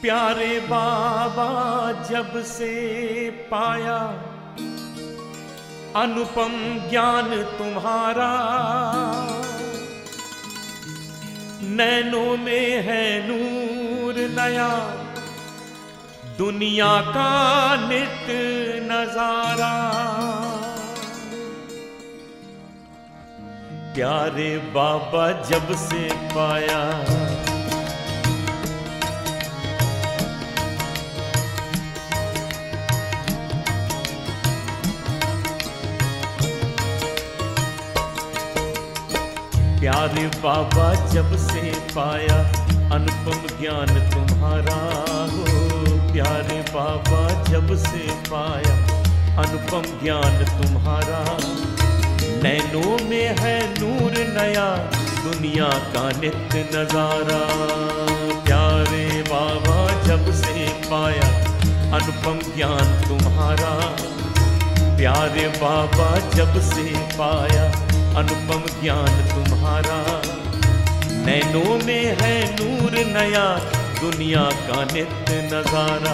प्यारे बाबा जब से पाया अनुपम ज्ञान तुम्हारा, नैनों में है नूर नया, दुनिया का नित्य नजारा। प्यारे बाबा जब से पाया प्यारे बाबा जब से पाया अनुपम ज्ञान तुम्हारा हो। प्यारे बाबा जब से पाया अनुपम ज्ञान तुम्हारा, नैनों में है नूर नया, दुनिया का नित्य नजारा। प्यारे बाबा जब से पाया अनुपम ज्ञान तुम्हारा, प्यारे बाबा जब से पाया अनुपम ज्ञान तुम्हारा, नैनों में है नूर नया, दुनिया का नित्य नजारा।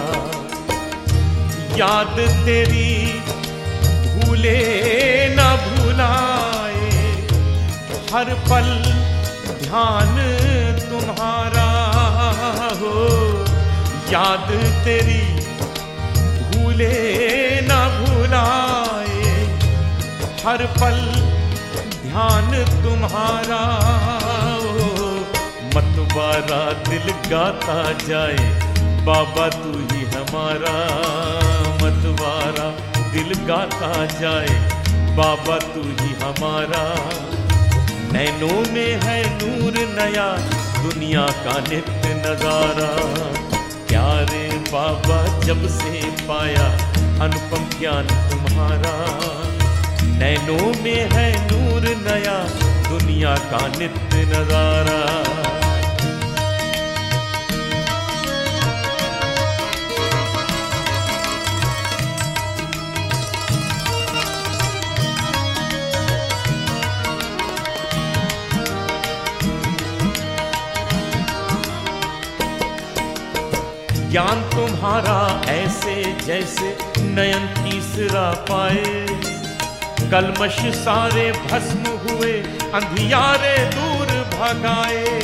याद तेरी भूले न भुलाए, हर पल ध्यान तुम्हारा हो। याद तेरी भूले न भुलाए, हर पल ध्यान तुम्हारा हो। मतवारा दिल गाता जाए, बाबा तू ही हमारा। मतवारा दिल गाता जाए, बाबा तू ही हमारा। नैनों में है नूर नया, दुनिया का नित्य नजारा। प्यारे बाबा जब से पाया अनुपम ज्ञान तुम्हारा, नैनों में है नूर नया, दुनिया का नित्य नजारा। ज्ञान तुम्हारा ऐसे जैसे नयन तीसरा पाए, कलमश सारे भस्म हुए, अंधियारे दूर भगाए।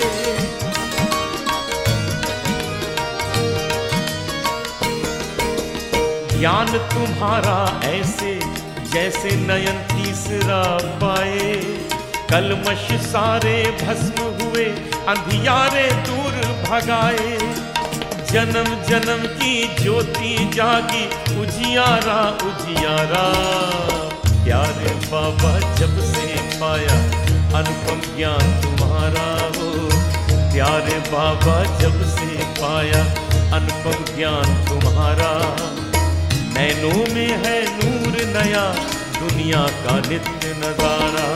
ज्ञान तुम्हारा ऐसे जैसे नयन तीसरा पाए, कलमश सारे भस्म हुए, अंधियारे दूर भगाए। जन्म जन्म की ज्योति जागी, उजियारा उजियारा। प्यारे बाबा जब से पाया अनुपम ज्ञान तुम्हारा हो। प्यारे बाबा जब से पाया अनुपम ज्ञान तुम्हारा, नैनों में है नूर नया, दुनिया का नित्य नजारा।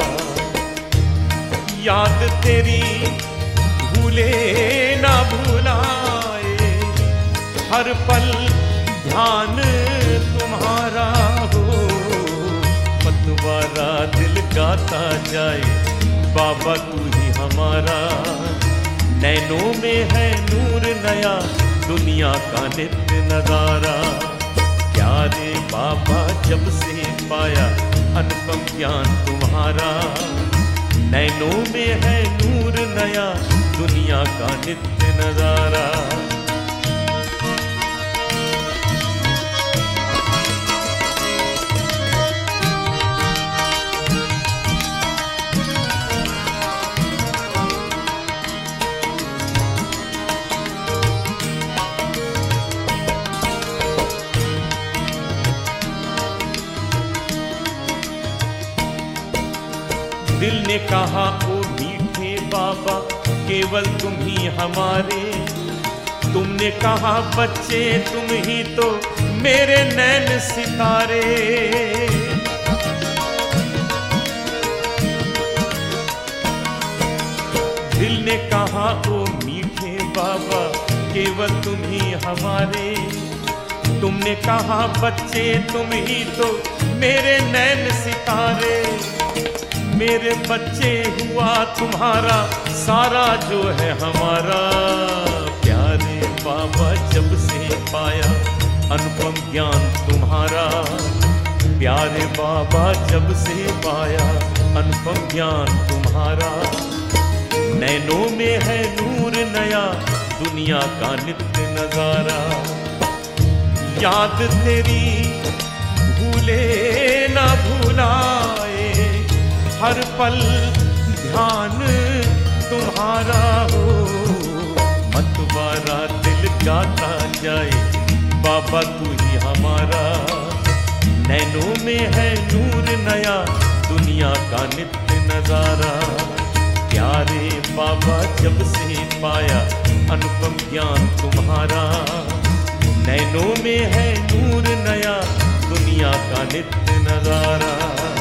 याद तेरी भूले ना भुलाए, हर पल ध्यान तुम्हारा हो। मतवारा दिल गाता जाए, बाबा तू ही हमारा। नैनों में है नूर नया, दुनिया का नित्य नजारा। प्यारे बाबा जब से पाया अनुपम ज्ञान तुम्हारा, नैनों में है नूर नया, दुनिया का नित्य नजारा। दिल ने कहा ओ मीठे बाबा केवल तुम ही हमारे, तुमने कहा बच्चे तुम ही तो मेरे नैन सितारे। दिल ने कहा ओ मीठे बाबा केवल तुम ही हमारे, तुमने कहा बच्चे तुम ही तो मेरे नैन सितारे। मेरे बच्चे हुआ तुम्हारा सारा जो है हमारा। प्यारे बाबा जब से पाया अनुपम ज्ञान तुम्हारा, प्यारे बाबा जब से पाया अनुपम ज्ञान तुम्हारा। नैनों में है नूर नया दुनिया का नित्य नजारा। याद तेरी भूले ना भुलाए, हर पल ध्यान तुम्हारा हो। मतवारा दिल गाता जाए बाबा तू ही हमारा। नैनों में है नूर नया दुनिया का नित्य नजारा। प्यारे बाबा जब से पाया अनुपम ज्ञान तुम्हारा। नैनों में है नूर नया दुनिया का नित्य नजारा।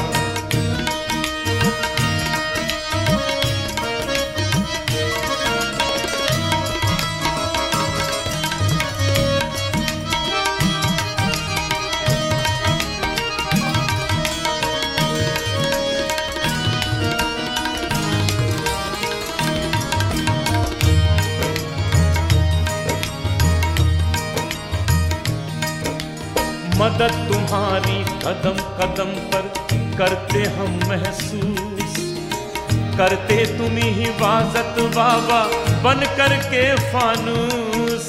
मदद तुम्हारी कदम कदम पर करते हम महसूस, करते तुम ही हिफाजत बाबा बन करके फानूस।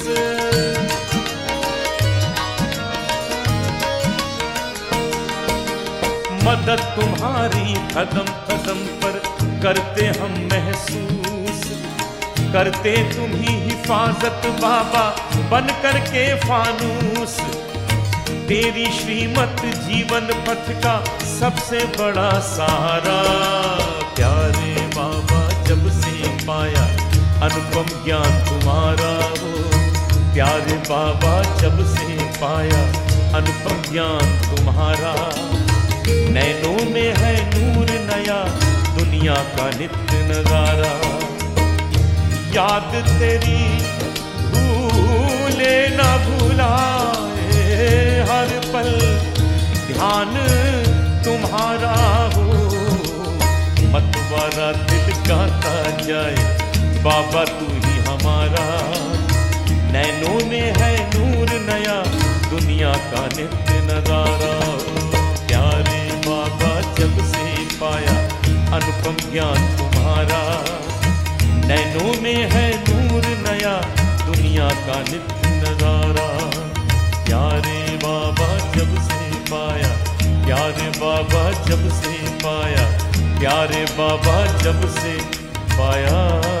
मदद तुम्हारी कदम कदम पर करते हम महसूस, करते तुम ही हिफाजत बाबा बन करके फानूस। तेरी श्रीमत जीवन पथ का सबसे बड़ा सहारा। प्यारे बाबा जब से पाया अनुपम ज्ञान तुम्हारा हो। प्यारे बाबा जब से पाया अनुपम ज्ञान तुम्हारा। नैनों में है नूर नया दुनिया का नित्य नजारा। याद तेरी भूले ना भुलाए, हर पल ध्यान तुम्हारा हो। मतवारा दिल गाता जाए बाबा तू ही हमारा। नैनों में है नूर नया दुनिया का नित्य नजारा। प्यारे बाबा जब से पाया अनुपम ज्ञान तुम्हारा। नैनों में है नूर नया दुनिया का नित्य नजारा। प्यारे बाबा जब से पाया, प्यारे बाबा जब से पाया, प्यारे बाबा जब से पाया।